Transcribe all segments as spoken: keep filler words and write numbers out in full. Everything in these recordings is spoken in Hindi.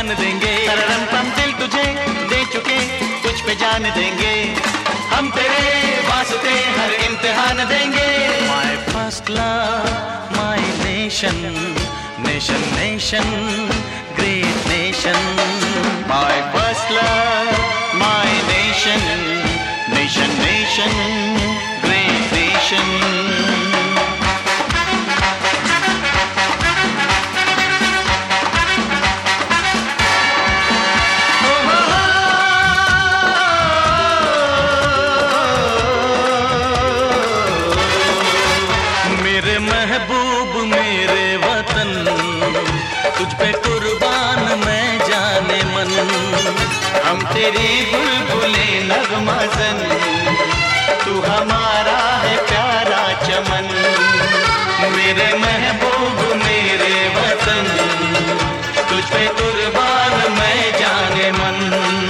जान देंगे। तररम पम दिल तुझे दे चुके, तुझ पे जान देंगे। हम तेरे वास्ते हर इम्तिहान देंगे। My first love, my nation, nation, nation, great nation. My first love, my nation, nation, nation, great nation. मेरे महबूब मेरे वतन, तुझ पे कुर्बान मैं जाने मन। हम तेरी बुलबुले नगमज़न, तू हमारा है प्यारा चमन। मेरे महबूब मेरे वतन, तुझ पे कुर्बान मैं जाने मन।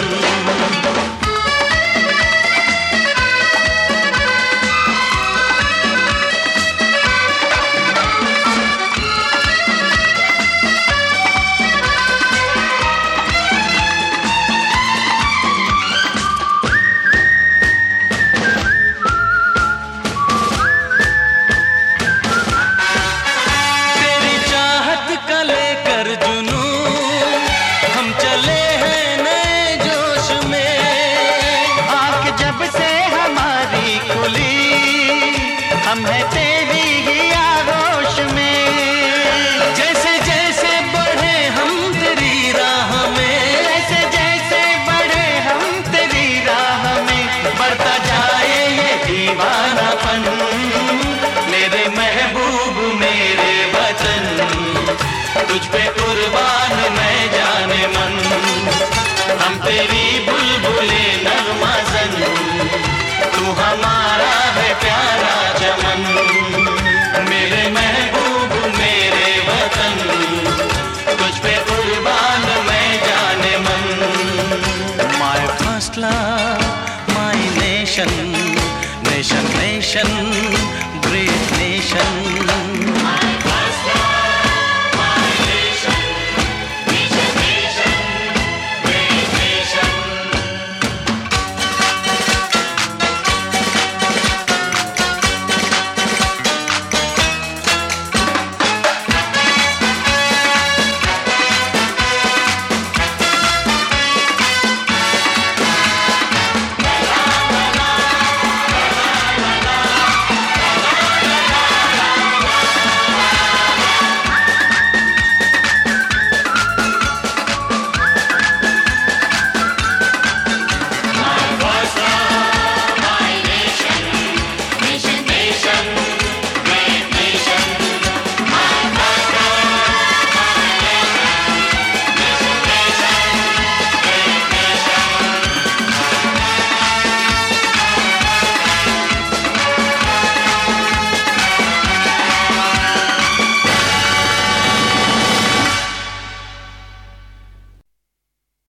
हम हैं तेरी ही आगोश में। जैसे जैसे बढ़े हम तेरी राह में, जैसे जैसे बढ़े हम तेरी राह में, बढ़ता जाए ये दीवानापन। मेरे महबूब मेरे वतन, तुझ पे कुर्बान मैं जाने मन। हम तेरी बुलबुले नगमज़न, तू हमारा है प्यारा चमन।